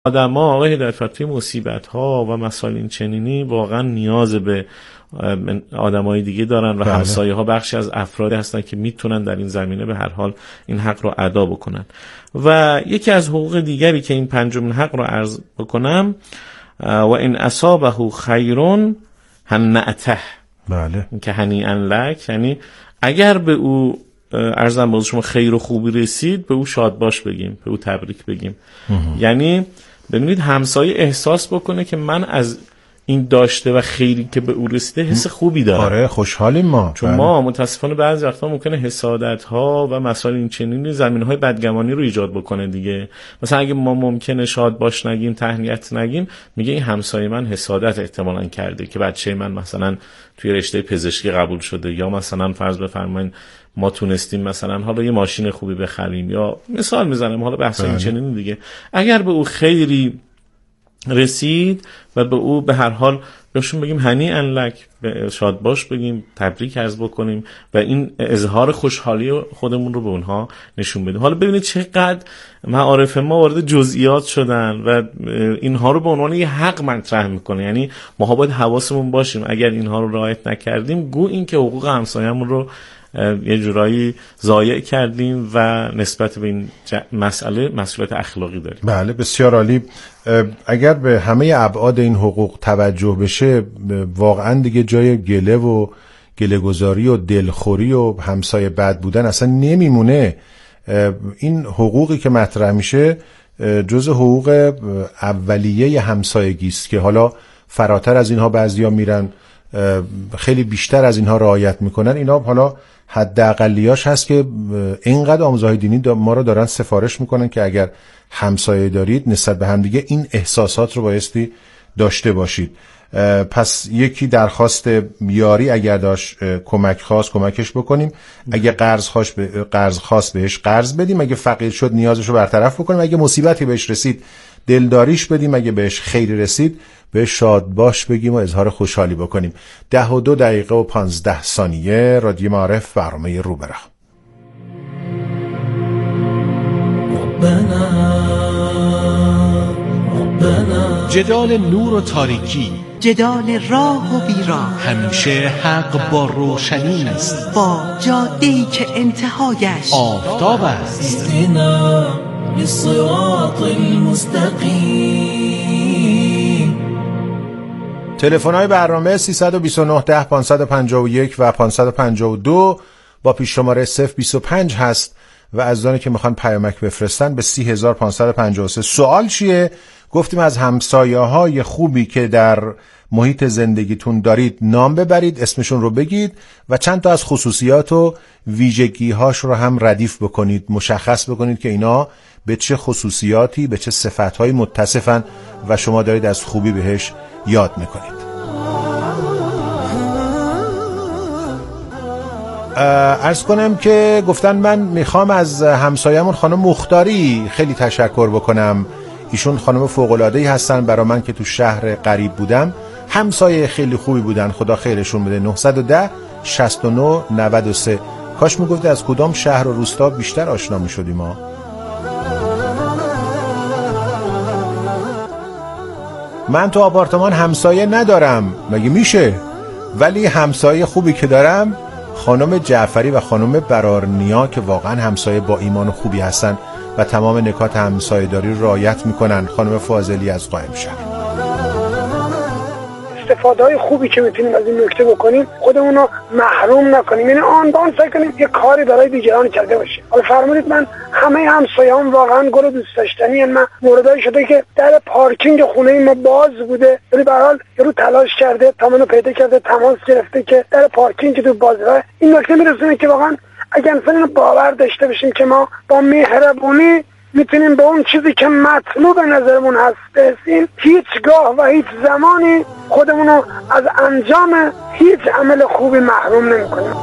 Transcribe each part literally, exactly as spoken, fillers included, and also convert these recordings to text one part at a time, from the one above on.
آدما آقای هدایت‌فتی مصیبت‌ها و مسائل این چنینی واقعا نیاز به آدمای دیگه دارن و همسایه‌ها بخشی از افرادی هستن که میتونن در این زمینه به هر حال این حق رو ادا بکنن. و یکی از حقوق دیگری که این پنجمین حق رو عرض بکنم، و این اصابه خیرون هنأته، بله، که هنیئا لک، یعنی اگر به او عرضم باز شما خیر و خوبی رسید به او شاد باش بگیم، به او تبریک بگیم. یعنی ببینید همسایه احساس بکنه که من از این داشته و خیری که به او رسیده حس خوبی دارم. آره خوشحالیم ما. چون ما متاسفانه بعضی وقتا ممکنه حسادت ها و مسائل این چنینی زمین های بدگمانی رو ایجاد بکنه دیگه. مثلا اگه ما ممکنه شاد باش نگیم، تهنیت نگیم، میگه این همسایه من حسادت احتمالاً کرده که بچه من مثلا توی رشته پزشکی قبول شده، یا مثلا فرض بفرمایید ما تونستیم مثلا حالا یه ماشین خوبی بخریم، یا مثال میزنم حالا بحث این چنینی دیگه. اگر به او خیری رسید و به او به هر حال بهشون بگیم هنیئا لک، شاد باش بگیم، تبریک عرض بکنیم و این اظهار خوشحالی خودمون رو به اونها نشون بدیم. حالا ببینید چقدر معارف ما وارد جزئیات شدن و اینها رو به عنوان یه حق مطرح میکنه. یعنی ما باید حواسمون باشیم اگر اینها رو رعایت نکردیم گو این که حقوق همسایه‌مون رو یه جورایی ضایع کردیم و نسبت به این مسئله مسئولیت اخلاقی داریم. بله بسیار عالی. اگر به همه ابعاد این حقوق توجه بشه واقعا دیگه جای گله و گله‌گذاری و دلخوری و همسایه بد بودن اصلا نمیمونه. این حقوقی که مطرح میشه جز حقوق اولیه همسایگی است که حالا فراتر از اینها بعضیا میرن، خیلی بیشتر از اینها رعایت میکنن. اینا حالا حداقلیاش هست که اینقدر آموزهای دینی ما رو دارن سفارش میکنن که اگر همسایه دارید نسبت به هم دیگه این احساسات رو بایستی داشته باشید. پس یکی درخواست یاری اگر داشت کمک خواست کمکش بکنیم، اگه قرض خواست به قرض خواست بهش قرض بدیم، اگه فقیر شد نیازش رو برطرف بکنیم، اگه مصیبتی بهش رسید دلداریش بدیم، اگه بهش خیری رسید به شاد باش بگیم و اظهار خوشحالی بکنیم. ده و دو دقیقه و پانزده ثانیه رادیو معارف، برنامه رو برخ. جدال نور و تاریکی، جدال راه و ویران، همیشه حق با روشنی است، با جاده‌ای که انتهایش آفتاب است. اهدنا للصراط المستقیم. تلفن‌های برنامه سیصد و بیست و نه ده پانصد و پنجاه و یک و پانصد و پنجاه و دو با پیش شماره صفر بیست و پنج هست و از دانی که میخوان پیامک بفرستن به سی هزار و پانصد و پنجاه و سه. سوال چیه؟ گفتیم از همسایه‌های خوبی که در محیط زندگیتون دارید نام ببرید، اسمشون رو بگید و چند تا از خصوصیات و ویژگی‌هاش رو هم ردیف بکنید، مشخص بکنید که اینا به چه خصوصیاتی، به چه صفت‌هایی متصفن و شما دارید از خوبی بهش یاد میکنید. عرض کنم که گفتن من میخوام از همسایه‌مون خانم مختاری خیلی تشکر بکنم. ایشون خانم فوق‌العاده‌ای هستن برای من که تو شهر غریب بودم، همسایه خیلی خوبی بودن، خدا خیرشون بده. نه یک صفر شصت و نه نود و سه. کاش میگفت از کدام شهر و روستا بیشتر آشنا میشدیم ما. من تو آپارتمان همسایه ندارم، مگه میشه؟ ولی همسایه خوبی که دارم خانم جعفری و خانم برارنیا که واقعا همسایه با ایمان و خوبی هستن و تمام نکات همسایه داری رو رعایت میکنن. خانم فاضلی از قائمشهر. استفاده های خوبی که میتونیم از این نکته بکنیم خودمون رو محروم نکنیم، یعنی آن به آن سعی کنیم یه کاری برای دیگران کرده باشیم. حالا فرمودید من همه همسایه‌ام واقعا گل دوست داشتنی، یعنی من موردایی شده که در پارکینگ خونه ما باز بوده، ولی به هر حال یارو تلاش کرده تا منو پیدا کرده، تماس گرفته که در پارکینگ تو بازه. این نکته میرسونه که واقعا اگر مثلا باور داشته باشیم که ما با مهربونی میتونیم به اون چیزی که مطلوب نظرمون هست برسیم، هیچگاه و هیچ زمانی خودمونو از انجام هیچ عمل خوبی محروم نمی‌کنیم.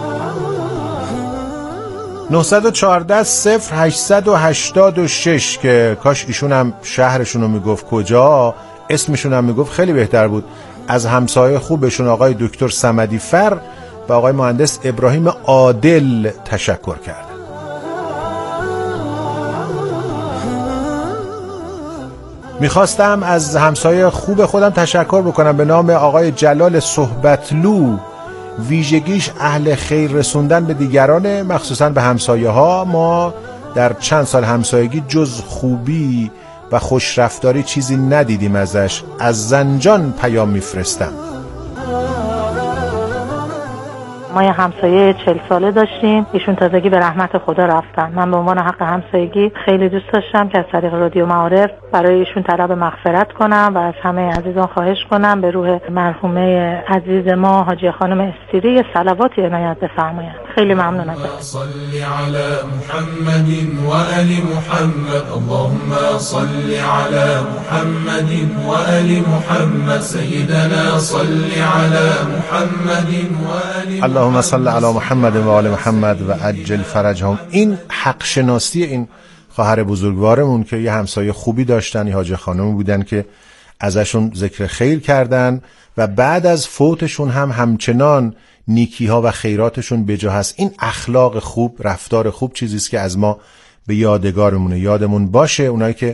نه یک چهار صفر هشت هشت شش که کاش ایشون هم شهرشون رو میگفت کجا، اسمشون هم میگفت خیلی بهتر بود. از همسایه خوبشون آقای دکتر صمدی فر و آقای مهندس ابراهیم عادل تشکر کرد. میخواستم از همسایه خوب خودم تشکر بکنم به نام آقای جلال صحبتلو. ویژگیش اهل خیر رسوندن به دیگران، مخصوصا به همسایه ها. ما در چند سال همسایگی جز خوبی و خوشرفتاری چیزی ندیدیم ازش. از زنجان پیام میفرستم. ما یه همسایه چهل ساله داشتیم، ایشون تازگی به رحمت خدا رفتن. من به عنوان حق همسایگی خیلی دوست داشتم که از طریق رادیو معارف برای ایشون طلب مغفرت کنم و از همه عزیزان خواهش کنم به روح مرحومه عزیز ما حاجی خانم استیری صلواتی عنایت بفرمایند. خیلی ممنون ازتون. صلی علی محمد و آل محمد. اللهم صل علی محمد و آل محمد. سیدنا صلی علی محمد و آل اللهم صل علی محمد و آل محمد و عجل فرجهم. این حق شناسی این خواهر بزرگوارمون که یه همسایه خوبی داشتن، یه حاجی خانم بودن که ازشون ذکر خیر کردن و بعد از فوتشون هم همچنان نیکی ها و خیراتشون بجا هست. این اخلاق خوب، رفتار خوب چیزیست که از ما به یادگارمونه، یادمون باشه. اونایی که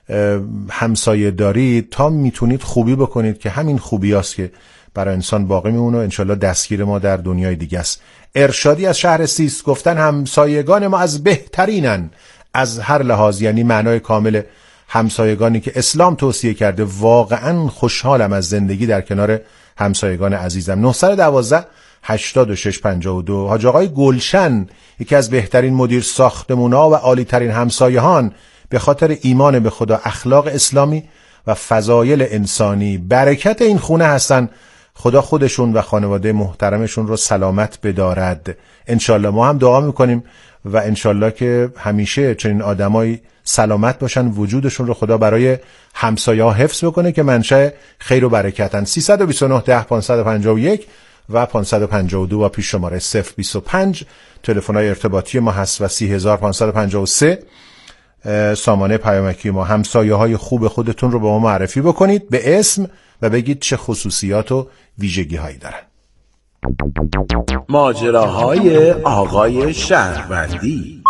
همسایه دارید تا میتونید خوبی بکنید که همین خوبی هست که برای انسان باقی میمونه و انشالله دستگیر ما در دنیای دیگه است. ارشادی از شهر سیست گفتن همسایگان ما از بهترینن از هر لحاظ، یعنی معنای کامل همسایگانی که اسلام توصیه کرده. واقعا خوشحالم از زندگی در کنار همسایگان عزیزم. نه یک دو هشتاد و شش پنجاه و دو. حاج آقای گلشن، یکی از بهترین مدیر ساختمونا و عالی ترین همسایهان، به خاطر ایمان به خدا، اخلاق اسلامی و فضایل انسانی برکت این خونه هستن. خدا خودشون و خانواده محترمشون رو سلامت بدارد. انشالله ما هم دعا میکنیم و انشالله که همیشه چنین آدمایی سلامت باشن، وجودشون رو خدا برای همسایه ها حفظ بکنه که منشأ خیر و برکتن. سیصد و بیست و نه ده پانصد و پنجاه و یک و پانصد و پنجاه و دو و پیش شماره صفر بیست و پنج تلفن‌های ارتباطی ما هست و سی هزار و پانصد و پنجاه و سه سامانه پیامکی ما. همسایه های خوب خودتون رو به ما معرفی بکنید به اسم و بگید چه خصوصیات و ویژگی هایی دارن. ماجراهای آقای شهروندی.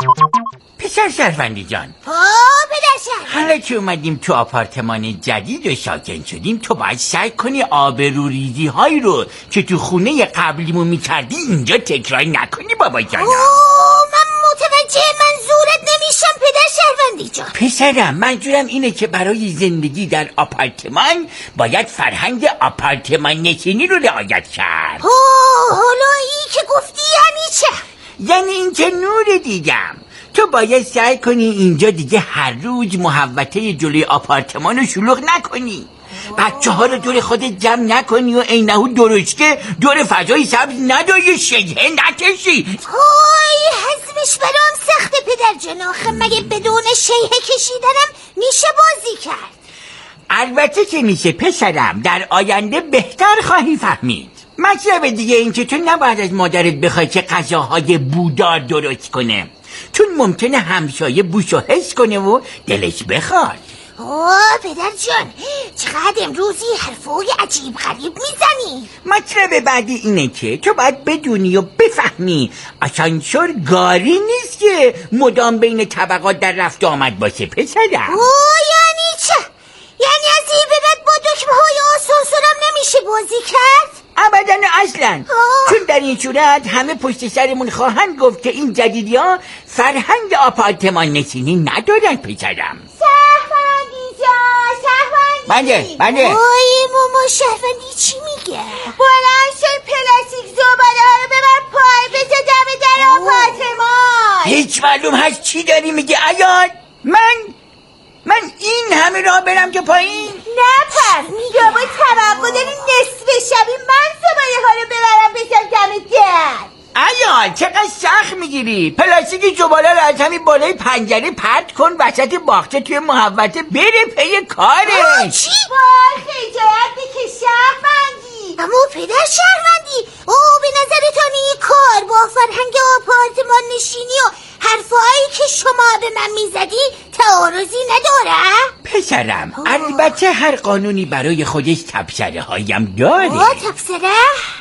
پسر شهروندی جان، ها پدر شهروندی، حالا که اومدیم تو آپارتمان جدید و ساکن شدیم تو باید سعی کنی آبروریزی هایی رو که تو خونه قبلیمون میکردی اینجا تکرار نکنی بابا جان. اوه من متوجه منظورت نمیشم پدر شهروندی جان. پسرم منظورم اینه که برای زندگی در آپارتمان باید فرهنگ آپارتمان نشینی رو رعایت کرد. اوه حالا این که گفتی یعنی چه؟ یعنی این که نور دیگم تو باید سعی کنی اینجا دیگه هر روز محوطه جلوی آپارتمان رو شلوغ نکنی، بچه ها رو دور خودت جمع نکنی و اینهو درشته دور فضای سبز نداری، شیهه نکشی. های حزمش برام سخته پدر جان. آخه مگه بدون شیهه کشیدنم میشه بازی کرد؟ البته که میشه پسرم، در آینده بهتر خواهی فهمید. مطلب دیگه این که تو نباید از مادرت بخوای که غذاهای بودار درست کنه، چون ممکنه همسایه بوشو حس کنه و دلش بخواد. اوه پدر جان چقدر امروزی حرفای عجیب غریب میزنی. مطلب بعدی اینه که تو باید بدونی و بفهمی آسانسور گاری نیست که مدام بین طبقات در رفت آمد باشه پسرم. اوه یعنی چه؟ یعنی از این به بعد با دکمه های آسانسورم نمیشه بازی کرد؟ ابدا اصلا، چون در این صورت همه پشت سرمون خواهند گفت که این جدیدی ها فرهنگ آپارتمان نشینی ندارن پسرم. شهروندی جان، شهروندی. بله بله. وای ماما شهروندی چی میگه؟ بلند شد پلاستیک زباله ها رو ببر پای بذار دم در آپارتمان. هیچ معلوم هست چی داری میگه عیال؟ من من این همه راه برم که پایین؟ نه پس یا با توقع داری نصف شبی من زباله ها رو ببرم بذار دم در؟ عیال چقدر سخت میگیری؟ پلاستیک زباله رو از همین بالای پنجره پرت کن وسط باغچه توی محوطه بره پی کارش. چی؟ وای خجالت بکش شهروندی. اما پدر شهروندی او به نظرتان این کار با فرهنگ آپارتمان نشینی و حرفایی که شما به من میزدی تعارضی نداره؟ پسرم البته هر قانونی برای خودش تبصره هایم داره. آه تبصره؟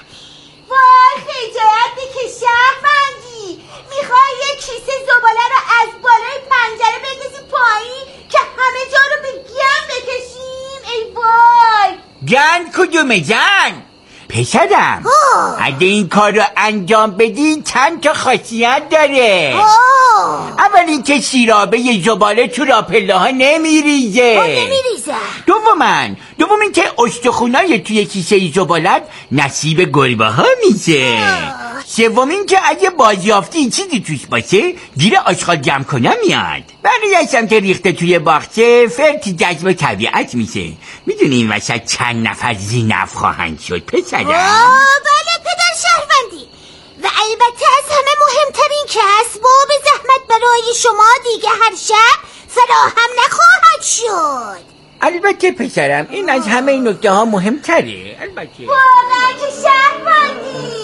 وای خجالت بکش شهروندی. میخوای یه کیسه زباله رو از بالای پنجره بندازی پایین که همه جا رو به گند بکشیم؟ ای وای. گند کدومه جن؟ پسرم اگه این کار رو انجام بدی چند تا خاصیت داره. آه. اول اینکه سیرابه زباله تو راپله ها نمیریزه. نمیریزه. دوماً دوم اینکه استخونای توی کیسه زبالت نصیب گربه ها میشه. سوم اینکه اگه بازیافتی چیزی توش باشه گیر آشغال جمع کنه میاد. بقیه‌اش هم که ریخته توی باغچه فرتی جذب طبیعت میشه. میدونی این وسط چند نفر زینف خواهند شد پسرم؟ بله پدر شهروندی. و البته از همه مهمترین که اسباب زحمت برای شما دیگه هر شب فراهم نخواهد شد. البته پسرم این از همه این نکته ها مهمتره. البته واقعا که شهروندی.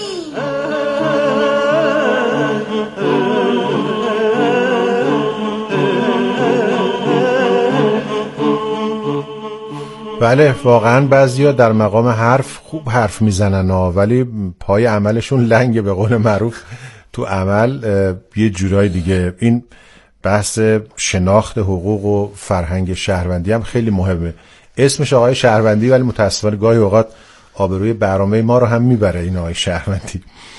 بله واقعا بعضیا در مقام حرف خوب حرف میزنن ها، ولی پای عملشون لنگه به قول معروف. تو عمل یه جورای دیگه. این بحث شناخت حقوق و فرهنگ شهروندی هم خیلی مهمه. اسمش آقای شهروندی ولی متاسفانه گاهی اوقات آبروی برنامه ما رو هم میبره این آقای شهروندی.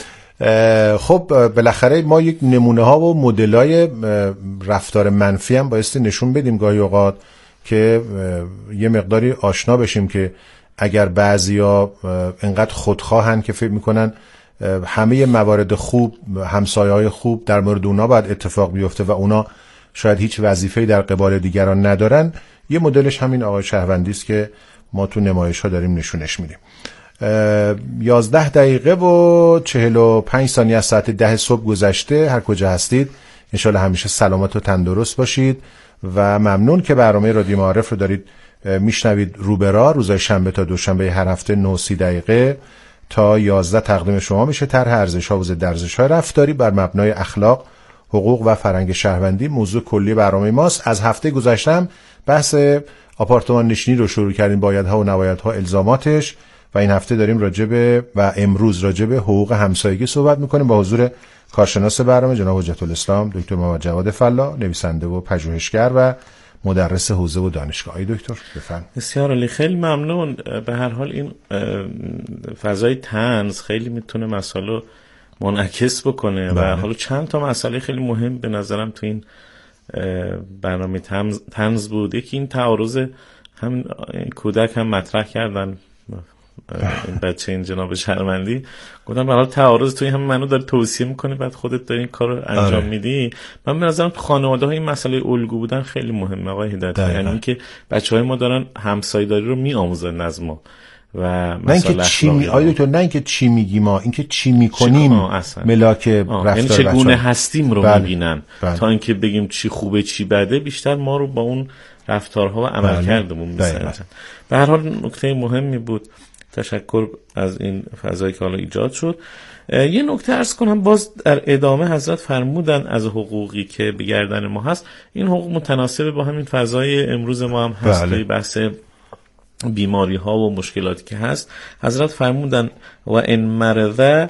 خب بالاخره ما یک نمونه ها و مدل های رفتار منفی هم بایستی نشون بدیم گاهی اوقات که یه مقداری آشنا بشیم که اگر بعضیا انقدر خودخواهن که فکر میکنن همه موارد خوب، همسایه های خوب در مورد اونا باید اتفاق بیفته و اونا شاید هیچ وظیفه‌ای در قبال دیگران ندارن، یه مدلش همین آقای شهروندی است که ما تو نمایش ها داریم نشونش میدیم. یازده دقیقه و چهل و پنج ثانیه از ساعت ده صبح گذشته. هر کجا هستید انشالله همیشه سلامت و تندرست باشید و ممنون که برنامه رادیو معارف رو دارید میشنوید. روبرا روزهای شنبه تا دوشنبه هر هفته نه سی دقیقه تا یازده تقدیم شما میشه. طرح ارزش‌ها و ضد ارزش‌های رفتاری بر مبنای اخلاق، حقوق و فرهنگ شهروندی موضوع کلی برنامه ماست. از هفته گذشتم بحث آپارتمان نشینی رو شروع کردیم، بایدها و نبایدها، الزاماتش، و این هفته داریم راجب و امروز راجب حقوق همسایگی صحبت میکنیم با حضور کارشناس برنامه جناب حجت الاسلام دکتر محمد جواد فلا، نویسنده و پژوهشگر و مدرس حوزه و دانشگاه. ای دکتر بفرمایید. بسیار عالی، خیلی ممنون. به هر حال این فضای طنز خیلی میتونه مسائل منعکس بکنه و حالا چند تا مسئله خیلی مهم به نظرم تو این برنامه طنز بود. یکی این تعارض همین کودک هم مطرح کردن، این بچه این جناب شهروندی گفتم برای تعارض توی هم منو داری توصیه میکنی بعد خودت داری این کار رو انجام آره. میدی. من به نظرم خانواده های این مسئله الگو بودن خیلی مهمه آقای هدایت، یعنی اینکه بچهای ما دارن همسایه‌داری رو میآموزن از ما و نه اینکه چی می آیا تو نه اینکه چی میگی ما، اینکه چی میکنیم ملاک رفتار، یعنی چگونه هستیم رو بله. میبینن بله. تا اینکه بگیم چی خوبه چی بده، بیشتر ما رو با اون رفتارها و عملکردمون میسنجن. به هر حال نکته مهمی بود. تشکر از این فضایی که حالا ایجاد شد. یه نکته عرض کنم، باز در ادامه حضرت فرمودن از حقوقی که به گردن ما هست، این حقوق متناسب با همین فضای امروز ما هم هست. بله. بحث بیماری ها و مشکلاتی که هست حضرت فرمودن و این مرضه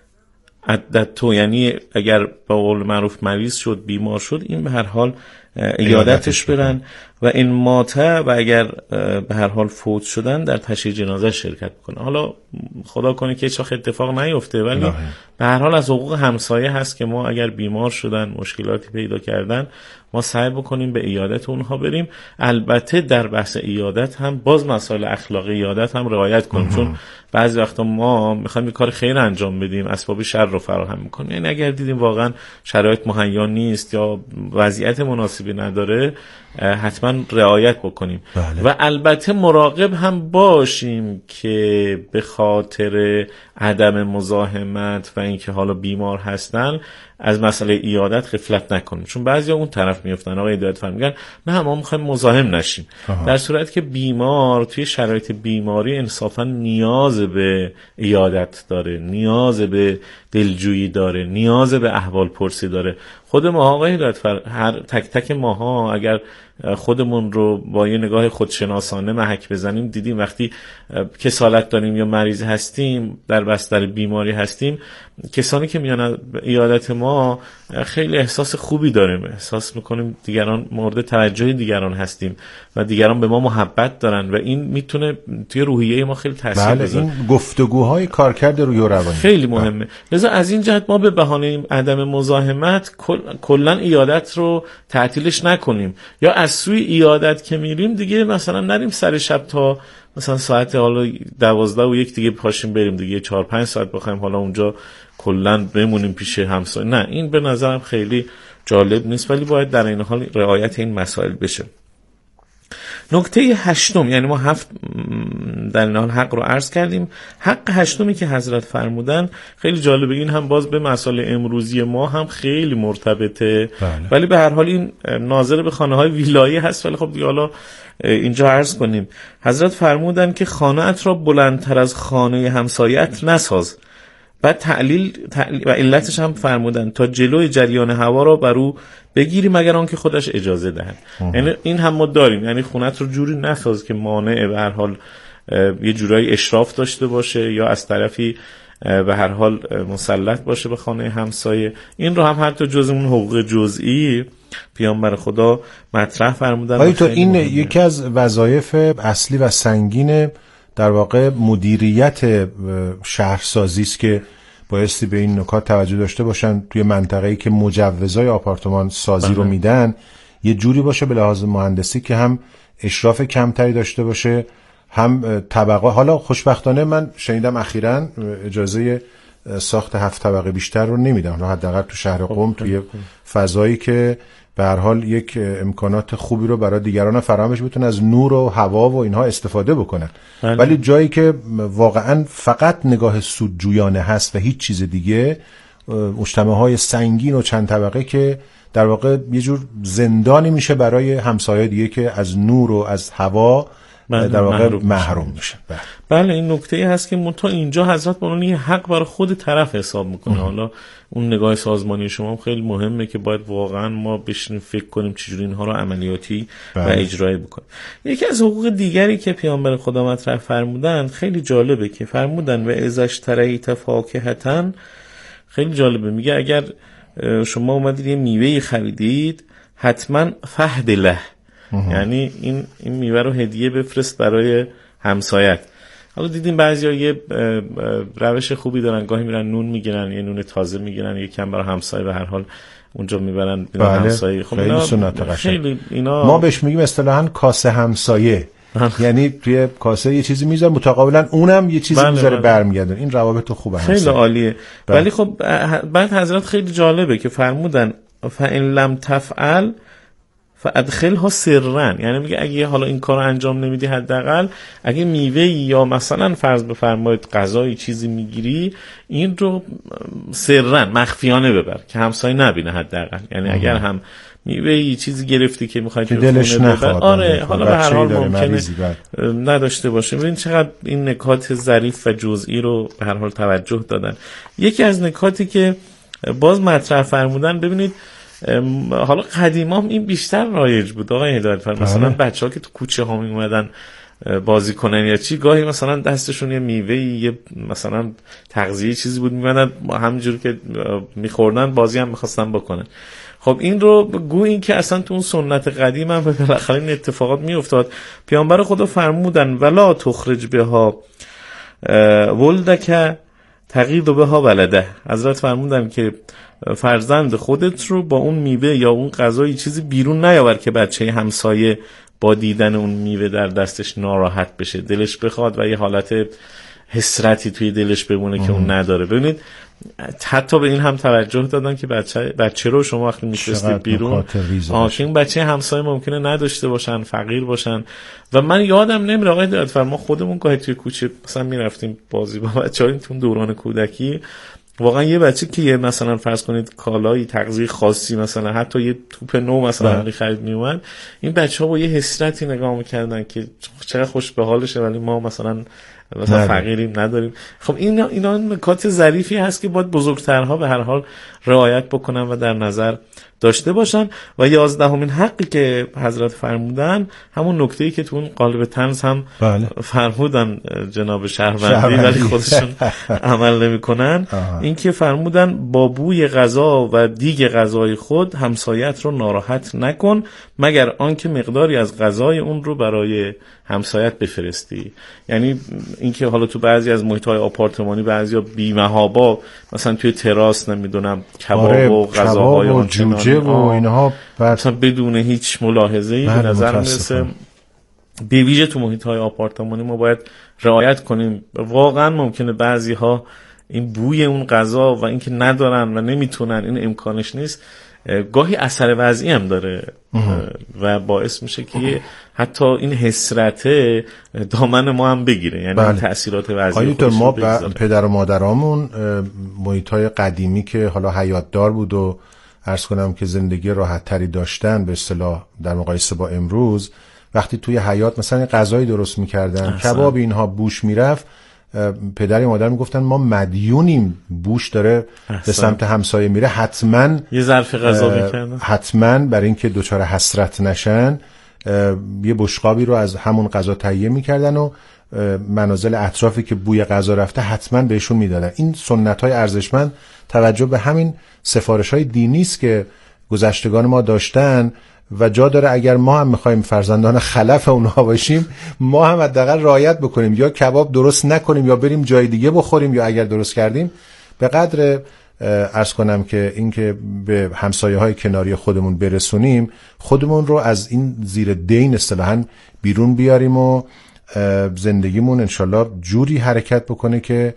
عدتو، یعنی اگر به قول معروف مریض شد، بیمار شد، این به هر حال عیادتش برن و این ماته و اگر به هر حال فوت شدن در تشییع جنازه شرکت بکنه. حالا خدا کنه که هیچ وقت اتفاق نیفته، ولی نه. به هر حال از حقوق همسایه هست که ما اگر بیمار شدن، مشکلاتی پیدا کردن، ما سعی بکنیم به عیادت اونها بریم. البته در بحث عیادت هم باز مسائل اخلاقی عیادت هم رعایت کنیم، چون بعضی وقتا ما میخوایم یه کار خیر انجام بدیم، اسباب شر رو فراهم میکنیم. یعنی اگر دیدیم واقعا شرایط مهیا نیست یا وضعیت مناسبی نداره، حتما رعایت بکنیم. بله. و البته مراقب هم باشیم که به خاطر عدم مزاحمت و اینکه حالا بیمار هستن از مسئله عیادت غفلت نکنیم، چون بعضیا اون طرف میافتن آقای هدایت فرم میگن نه ما میخوایم مزاحم نشیم. آها. در صورتی که بیمار توی شرایط بیماری انصافا نیاز به عیادت داره، نیاز به دلجویی داره، نیاز به احوال پرسی داره. خود ما آقای هدایت فرم، هر تک تک ماها اگر خودمون رو با یه نگاه خودشناسانه محک بزنیم، دیدیم وقتی کسالت داریم یا مریض هستیم، در بستر بیماری هستیم، کسانی که میان عیادت ما خیلی احساس خوبی داریم، احساس میکنیم دیگران مورد توجه دیگران هستیم و دیگران به ما محبت دارن و این میتونه توی روحیه ما خیلی تاثیر بذاره. بله، این گفتگوهای کارکرد روحی و روانی خیلی مهمه. لذا از این جهت ما به بهانه عدم مزاحمت کلا عیادت رو تعطیلش نکنیم، یا از سوی عیادت که میریم دیگه مثلا نریم سر شب تا مثلا ساعت حالا دوازده و یک دیگه پاشیم بریم دیگه چهار پنج ساعت بخوایم حالا اونجا کلا بمونیم پیش همسایه. نه، این به نظرم خیلی جالب نیست، ولی باید در این حال رعایت این مسائل بشه. نکته هشتم، یعنی ما هفت در این حال حق رو عرض کردیم. حق هشتمی که حضرت فرمودن خیلی جالبه، این هم باز به مسائل امروزی ما هم خیلی مرتبطه. بله. ولی به هر حال این ناظر به خانه های ویلایی هست، ولی خب دیگه حالا اینجا عرض کنیم. حضرت فرمودن که خانه‌ات را بلندتر از خانه همسایت نساز. بعد تعلیل, تعلیل و علتش هم فرمودن تا جلوی جریان هوا را بر او بگیری مگر آنکه خودش اجازه دهد. یعنی این هم ما داریم، یعنی خونت رو جوری نساز که مانع به هر حال یه جورایی اشراف داشته باشه یا از طرفی به هر حال مسلط باشه به خانه همسایه. این رو هم حتی جز اون حقوق جزئی پیامبر خدا مطرح فرمودن. ولی تو این مهمه. یکی از وظایف اصلی و سنگین در واقع مدیریت شهرسازی است که بایستی به این نکات توجه داشته باشن. توی منطقه‌ای که مجوزهای آپارتمان سازی بله. رو میدن، یه جوری باشه به لحاظ مهندسی که هم اشراف کمتری داشته باشه، هم طبقه. حالا خوشبختانه من شنیدم اخیراً اجازه ساخت هفت طبقه بیشتر رو نمیدن، حداقل تو شهر قم، توی فضایی که به هر حال یک امکانات خوبی رو برای دیگران فراهم بشه، بتونن از نور و هوا و اینها استفاده بکنن. بله. ولی جایی که واقعا فقط نگاه سودجویانه هست و هیچ چیز دیگه، مجتمع‌های سنگین و چند طبقه که در واقع یه جور زندانی میشه برای همسایه دیگه که از نور و از هوا در واقع محروم, محروم میشه. بله. بله، این نکته هست که منتها اینجا حضرت بانون یه حق برای خود طرف حساب میکنه. حالا اون نگاه سازمانی شما خیلی مهمه که باید واقعا ما بشینیم فکر کنیم چجوری اینها رو عملیاتی بله. و اجرایی بکنیم. یکی از حقوق دیگری که پیامبر خدا مطرح فرمودن خیلی جالبه که فرمودن و ازش تریت فاکهتن. خیلی جالبه، میگه اگر شما اومدید یه میوه خریدید حتما فهد له، یعنی این این میوه رو هدیه بفرست برای همسایت. حالا دیدیم بعضیا یه روش خوبی دارن، گاهی میرن نون میگیرن، یه نون تازه میگیرن، یه کم برای همسایه به هر حال اونجا میبرن بله. همسایه. خب خیلی سنت قشنگ. اینا ما بهش میگیم اصطلاحاً کاسه همسایه. یعنی توی کاسه یه چیزی میذاره، متقابلا اونم یه چیزی بله میذاره بله. برمیگردن. این روابط خوبه، خیلی عالیه. بله. ولی خب بعد حضرت خیلی جالبه که فرمودن فإن لم تفعل فادخلها سرا، یعنی میگه اگه حالا این کارو انجام نمیدی، حداقل اگه میوه یا مثلا فرض بفرمایید غذایی چیزی میگیری، این رو سرا مخفیانه ببر که همسایه نبینه حداقل. یعنی آه. اگر هم میوه چیزی گرفتی که میخوای که دلش نخواد، آره حالا به هر حال ممکنه نداشته باشه. ببین چقدر این نکات ظریف و جزئی رو به هر حال توجه دادن. یکی از نکاتی که باز مطرح فرمودن، ببینید حالا قدیما این بیشتر رایج بود آقای هدایت‌فرما، مثلا بچه‌ها که تو کوچه ها می اومدن بازی کنن یا چی، گاهی مثلا دستشون یه میوه، یه مثلا تغذیه چیزی بود میمدن، همینجوری که میخوردن بازی هم میخواستن بکنن. خب این رو گو این که اصلا تو اون سنت قدیم هم بالاخره این اتفاقات میافتاد. پیامبر خدا فرمودن ولا تخرج بها ولدک تقید بها ولده. حضرت فرمودن که فرزند خودت رو با اون میوه یا اون غذای چیزی بیرون نیاور که بچه همسایه با دیدن اون میوه در دستش ناراحت بشه، دلش بخواد و یه حالت حسرتی توی دلش بمونه که اون نداره. ببینید حتی به این هم توجه دادن که بچه بچه رو شما وقتی میفرستید بیرون، آخه این بچه همسایه ممکنه نداشته باشن، فقیر باشن. و من یادم نمیره آقای دادفر، ما خودمون گاهی توی کوچه مثلا میرفتیم بازی با بچه‌ها تو دوران کودکی، واقعا یه بچه که یه مثلا فرض کنید کالایی تغذیه خاصی، مثلا حتی یه توپ نو مثلا خرید میومد، این بچه‌ها با یه حسرتی نگاه میکردن که چقدر خوش به حالشه، ولی ما مثلا مثلا فقیریم نداریم. خب اینا اینا نکات ظریفی هست که باید بزرگترها به هر حال رعایت بکنن و در نظر داشته باشن. و یازدهمین حقی که حضرت فرمودن همون نکته‌ای که تو اون قالب طنز هم بله. فرمودن جناب شهروندی ولی خودشون عمل نمی‌کنن، این که فرمودن با بوی غذا و دیگ غذای خود همسایت رو ناراحت نکن مگر آنکه مقداری از غذای اون رو برای همسایت بفرستی. یعنی اینکه حالا تو بعضی از محیط‌های آپارتمانی بعضیا بی‌محابا مثلا توی تراس نمیدونم کباب و غذاهای و جوجه و اینها مثلا بدون هیچ ملاحظه‌ای به نظر میرسه. به ویژه تو محیط‌های آپارتمانی ما باید رعایت کنیم. واقعا ممکنه بعضی‌ها این بوی اون غذا و اینکه ندارن و نمیتونن، این امکانش نیست، گاهی اثر وضعی هم داره و باعث میشه که حتی این حسرت دامن ما هم بگیره، یعنی بله. تأثیرات وضعی خودش ما بگذاره. پدر و مادرامون محیط‌های قدیمی که حالا حیاتدار بود و عرض کنم که زندگی راحت تری داشتن به اصطلاح در مقایسه با امروز، وقتی توی حیات مثلا غذایی درست میکردن کباب اینها بوش میرفت، پدر و مادر میگفتن ما مدیونیم، بوش داره احسان. به سمت همسایه میره، حتما یه ظرف غذا میکردن، حتما برای اینکه دچار حسرت نشن یه بشقابی رو از همون غذا تهیه میکردن و منازل اطرافی که بوی غذا رفته حتما بهشون میدادن. این سنت‌های ارزشمند توجه به همین سفارش‌های دینی است که گذشتگان ما داشتن و جا داره اگر ما هم میخوایم فرزندان خلف اونها باشیم ما هم حداقل رعایت بکنیم، یا کباب درست نکنیم یا بریم جای دیگه بخوریم، یا اگر درست کردیم به قدر عرض کنم که اینکه به همسایه‌های کناری خودمون برسونیم، خودمون رو از این زیر دین اصطلاحاً بیرون بیاریم و زندگیمون انشالله جوری حرکت بکنه که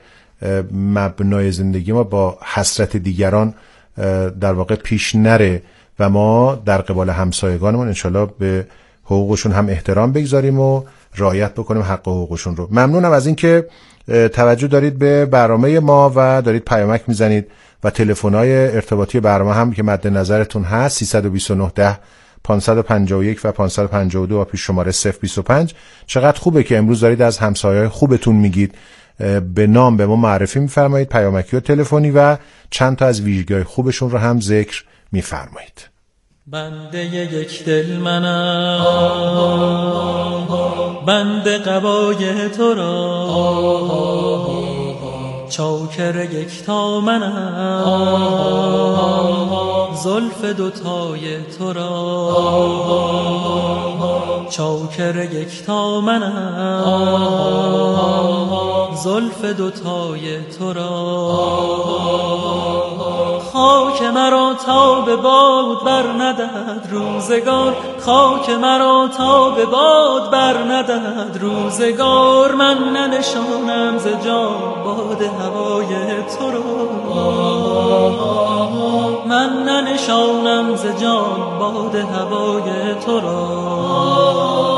مبنای زندگی ما با حسرت دیگران در واقع پیش نره و ما در قبال همسایگانمون انشالله به حقوقشون هم احترام بگذاریم و رعایت بکنیم حق و حقوقشون رو. ممنونم از اینکه توجه دارید به برنامه ما و دارید پیامک میزنید و تلفن‌های ارتباطی برنامه هم که مد نظرتون هست سیصد و بیست و نه ده پانصد و پنجاه و یک و پانصد و پنجاه و دو و پیش شماره صفر بیست و پنج. چقدر خوبه که امروز دارید از همسایه‌های خوبتون میگید، به نام به ما معرفی میفرمایید، پیامکی و تلفنی، و چند تا از ویژگی‌های خوبشون رو هم ذکر میفرمایید. بنده یک دل منم، بنده قبای تو را، چاکر یکتا منم، زلف دوتای تو را، چاکر یکتا منم، زلف دوتای تو را. خاک مرا تا به باد بر ندهد روزگار، خاک مرا تا به باد بر ندهد روزگار، من ننشانم ز جان باد هوای تو را، من ننشانم ز جان باد هوای تو را.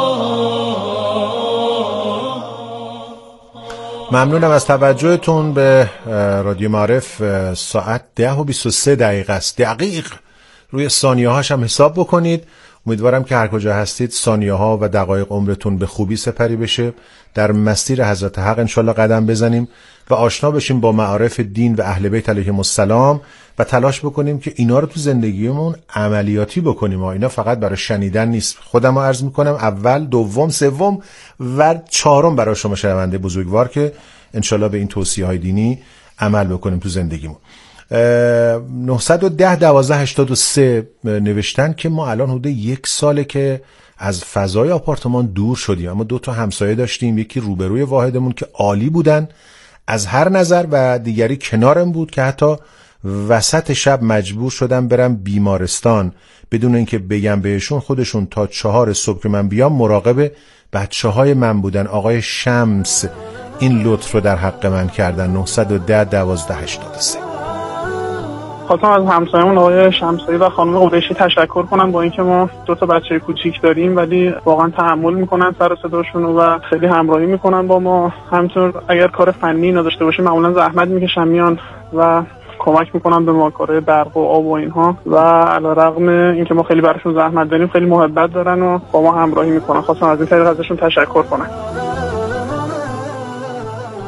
ممنونم از توجهتون به رادیو معارف. ساعت ده و بیست و سه دقیقه است. دقیق روی ثانیه هاش هم حساب بکنید. امیدوارم که هر کجا هستید ثانیه ها و دقایق عمرتون به خوبی سپری بشه، در مسیر حضرت حق انشالله قدم بزنیم و آشنا بشیم با معارف دین و اهل بیت علیهم السلام و تلاش بکنیم که اینا رو تو زندگیمون عملیاتی بکنیم. و اینا فقط برای شنیدن نیست. خودم عرض میکنم اول، دوم، سوم و چهارم برای شما شنونده بزرگوار که انشالله به این توصیه های دینی عمل بکنیم تو زندگیمون. نهصد و ده دوازده هشتاد و سه نوشتن که ما الان حدود یک ساله که از فضای آپارتمان دور شدیم، اما دو تا همسایه داشتیم، یکی روبروی واحدمون که عالی بودن از هر نظر و دیگری کنارم بود که حتی وسط شب مجبور شدم برم بیمارستان بدون اینکه بگم بهشون. خودشون تا چهار صبح که من بیام مراقب بچه های من بودن. آقای شمس این لطف رو در حق من کردن. نهصد و ده دوازده هشتاد و سه. خواستم از همسایه‌مون آقای شمسایی و خانم قریشی تشکر کنم، با اینکه ما دو تا بچه کوچیک داریم ولی واقعا تحمل میکنن سر صداشون و خیلی همراهی میکنن با ما. همینطور اگر کار فنی نداشته باشیم معمولا زحمت میکشن میان و کمک میکنن به ما کارهای برق و آب و اینها، و علیرغم اینکه ما خیلی براشون زحمت داریم خیلی محبت دارن و با ما همراهی میکنن. خواستم از این طریق ازشون تشکر کنم.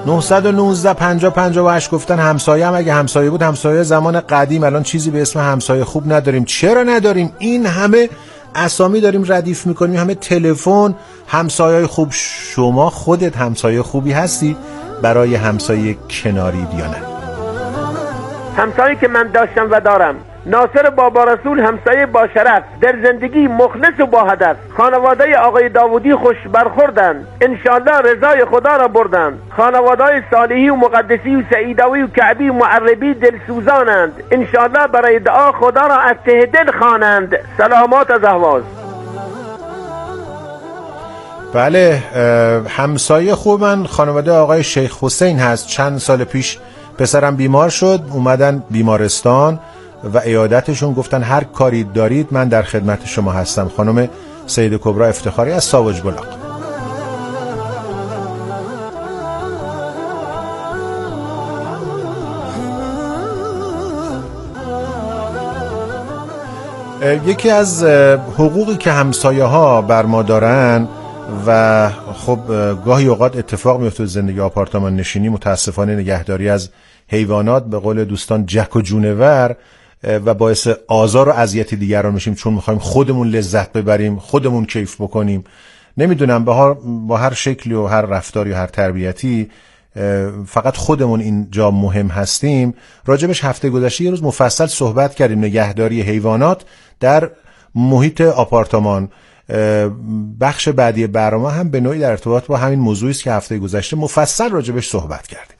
نهصد و نوزده پنجاه پنجاه و هشت گفتن همسایه هم اگه همسایه بود همسایه زمان قدیم، الان چیزی به اسم همسایه خوب نداریم. چرا نداریم؟ این همه اسامی داریم ردیف میکنیم، همه تلفن. همسایه خوب، شما خودت همسایه خوبی هستی برای همسایه کناری یا نه؟ همسایه که من داشتم و دارم ناصر بابا رسول، همسایه با شرف، در زندگی مخلص و با هدف. خانواده آقای داودی خوش برخوردند، انشالله رضای خدا را بردند. خانواده صالحی و مقدسی و سعیدوی و کعبی و معربی دلسوزانند، انشالله برای دعا خدا را از ته دل خوانند. سلامات از اهواز. بله، همسایه خوب من خانواده آقای شیخ حسین هست. چند سال پیش پسرم بیمار شد، اومدن بیمارستان و عیادتشون، گفتن هر کاری دارید من در خدمت شما هستم. خانم سید کبرا افتخاری از ساوج بلاغ. یکی از حقوقی که همسایه ها بر ما دارن و خب گاهی اوقات اتفاق میفته زندگی آپارتمان نشینی، متاسفانه نگهداری از حیوانات، به قول دوستان جک و جونور، و باعث آزار و اذیت دیگران میشیم چون میخوایم خودمون لذت ببریم، خودمون کیف بکنیم. نمیدونم با هر شکلی و هر رفتاری و هر تربیتی فقط خودمون اینجا مهم هستیم. راجبش هفته گذشته یه روز مفصل صحبت کردیم، نگهداری حیوانات در محیط آپارتمان. بخش بعدی برنامه هم به نوعی در ارتباط با همین موضوعی است که هفته گذشته مفصل راجبش صحبت کردیم.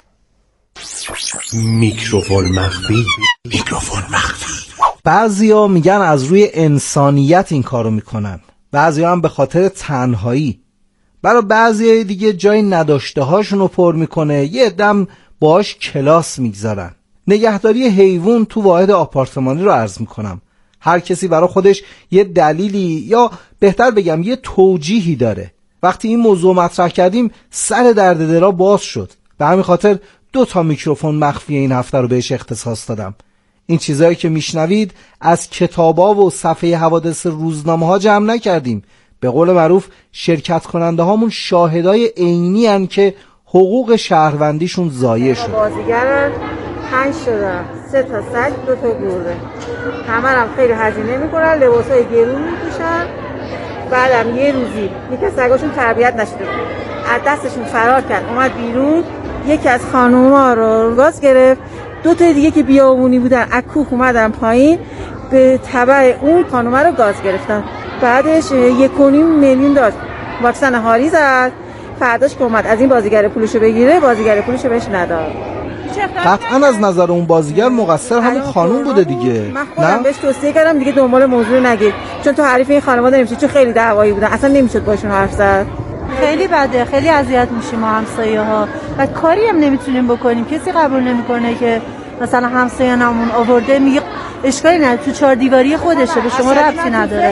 میکروفون مخفی. میکروفون مخفی. بعضیا میگن از روی انسانیت این کارو میکنن، بعضیا هم به خاطر تنهایی. برای بعضی دیگه جای نداشته هاشون رو پر میکنه، یه عده‌ام باهاش کلاس میگذارن. نگهداری حیوان تو واحد آپارتمانی رو عرض میکنم. هر کسی برای خودش یه دلیلی یا بهتر بگم یه توجیهی داره. وقتی این موضوع مطرح کردیم سر درد دلا باز شد. به همین خاطر دو تا میکروفون مخفی این هفته رو بهش اختصاص دادم. این چیزایی که میشنوید از کتابا و صفحه حوادث روزنامه ها جمع نکردیم. به قول معروف شرکت کننده هامون شاهدای عینی ان که حقوق شهروندیشون ضایع شد. بازیگرن پنج شدن، سه تا سگ، دو تا گربه. همه هم خیلی هزینه میکنن، لباسای گرون میپوشن. بعدم یه روزی یکی از سگاشون تربیت نشده بود، از دستشون فرار کرد، اومد بیرون، یکی از خانوما رو گاز گرفت. دو تا دیگه که بیابونی بودن از کوه اومدن پایین، به تبع اون خانوما رو گاز گرفتن. بعدش یک و نیم میلیون داد واکسن هاری زد. فرداش که اومد از این بازیگر پولشو بگیره، بازیگر پولشو بهش نداد. قطعا از نظر اون بازیگر مقصر همون خانوم بوده دیگه. من خودم بهش توصیه کردم دیگه دنبال موضوع نگیر، چون تو حریف این خانواده نمیشه، چون خیلی دعوایی بودن، اصلا نمیشد باشون حرف زد. خیلی بده، خیلی اذیت میشیم ما همسایه ها و کاری هم نمیتونیم بکنیم. کسی قبول نمیکنه که مثلا همسایه نمون آورده میگه اشکالی نداره، تو چهار دیواری خودشه، به شما ربطی نداره.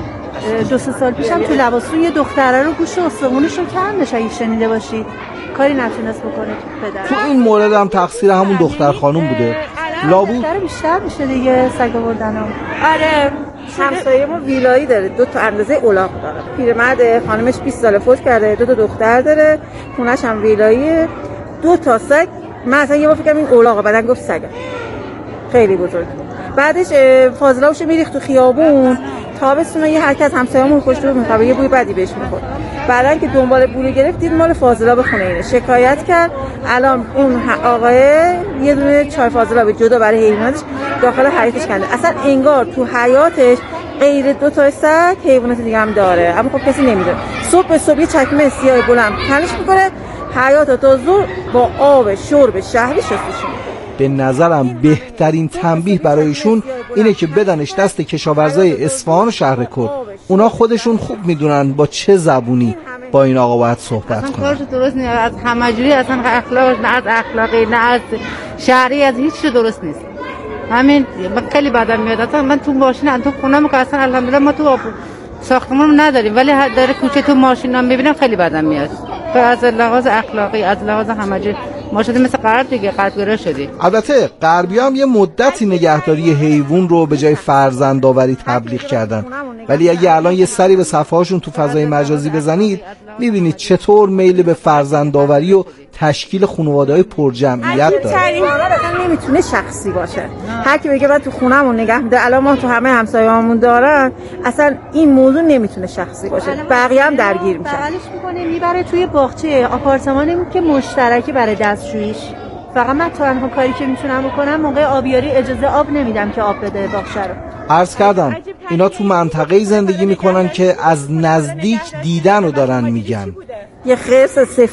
دو سه سال پیشم تو لباسون یه دختره رو گوش استخونش رو کندش، اگه شنیده باشید. کاری نتونست بکنه تو پدر. تو این مورد هم تقصیر همون دختر خانوم بوده. لابو دختر بیشتر میشه دیگه سگ آوردن هم. آره همسایه ما ویلایی داره، دو تا اندازه الاغ داره. پیرمرد، خانمش بیست سال فوت کرده، دو تا دختر داره، خونش هم ویلاییه، دو تا سگ. من اصلا یه بار فکر کردم این الاغه، بعدن گفت سگه. خیلی بزرگ. بعدش فاضلابشو میریخت تو خیابون. تابستون یه حرکت همسایه‌مون خوش رو میخواد، یه بوی بدی بهش میخورد. بعدن که دنبال بوی گرفت دید مال فاضلاب خونه اینه، شکایت کرد. الان اون آقای یه دونه چای فاضلاب جدا برای حیواناتش داخل حیاطش کنده. اصلا انگار تو حیاطش غیر دو تا سگ حیوانات دیگه هم داره، اما خب کسی نمیدونه. صبح به صبح چکمه سیاه بلند تنش میکنه، حیاط تا ظهر با آب شرب شهری شستشون. به نظرم بهترین تنبیه برایشون اینه که بدنش دست کشاورزای اصفهان و شهر کرد. اونا خودشون خوب میدونن با چه زبونی با این آقا باید صحبت کنن. اصلا کارش درست نیست، از همه جوری، اصلا اخلاقش نه از اخلاقی نه از شهری، از هیچ چیز درست نیست. همین من خیلی بدم میاد. اصلا من تو ماشین تو خونم که اصلا الحمدلله ما تو ساختمون نداریم، ولی در کوچه تو ماشینا میبینم خیلی بدم میاد. از لحاظ اخلاقی، از لحاظ همه جوری ما شدیم مثل غرب دیگه، غربگرا شدیم. البته غربی هم یه مدتی نگهداری حیوان رو به جای فرزندآوری تبلیغ کردن، ولی اگه الان یه سری به صفحه‌هاشون تو فضای مجازی بزنید میبینید چطور میل به فرزندآوری و تشکیل خانواده‌های پرجمعیت داره. اصلا نمیتونه شخصی باشه. هر کی بگه من تو خونه‌مون نگه می‌دارم، الان ما تو همه همسایه‌هامون دارن، اصلا این موضوع نمیتونه شخصی باشه. بقیه هم درگیر میشن. بغلش میکنه میبره توی باغچه آپارتمانی که مشترکی برای دستشوییش. فقط من تنها کاری که میتونم بکنم موقع آبیاری اجازه آب نمیدم که آب بده باغچه رو. عرض کردم اینا تو منطقه‌ای زندگی میکنن که از نزدیک دیدن رو دارن میگن. یه خرس سفید